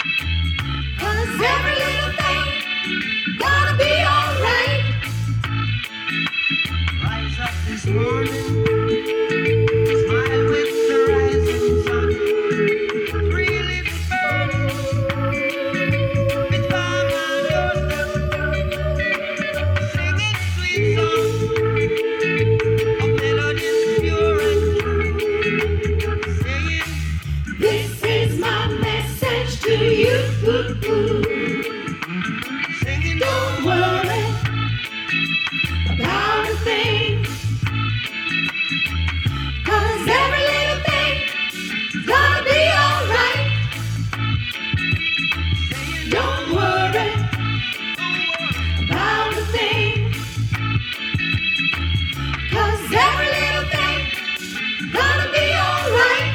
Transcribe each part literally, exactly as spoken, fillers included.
'Cause every little thing gonna be alright. Rise up this morning, smile with the rising sun. Three little birds, which by my doorstep, singing sweet songs of melodies pure and true, saying, This is my message to you. singing, Don't worry about a thing. 'Cause every little thing gonna be alright. Don't worry about a thing. 'Cause every little thing gonna be alright.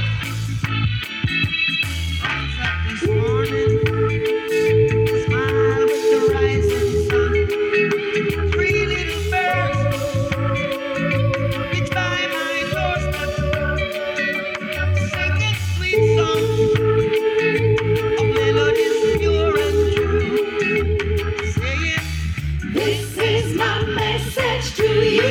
rise up this morning, smile with the rising sun. Three little birds, which by my doorstep, singing sweet songs of melodies pure and true, saying, This is my message to you.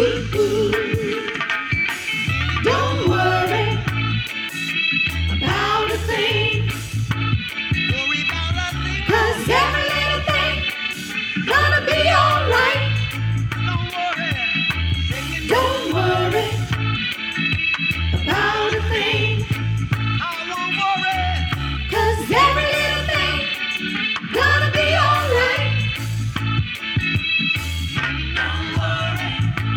Don't worry about a thing. worry about nothing, 'Cause every little thing gonna be alright. don't worry, singing, Don't worry about a thing. I won't worry, 'Cause every little thing gonna be alright. don't worry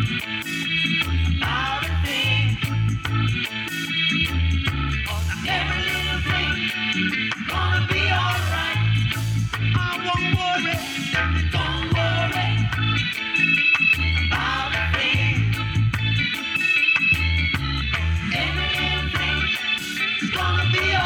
about a thing. 'Cause every little thing gonna be alright. I won't worry, don't worry about a thing. Every little thing is gonna be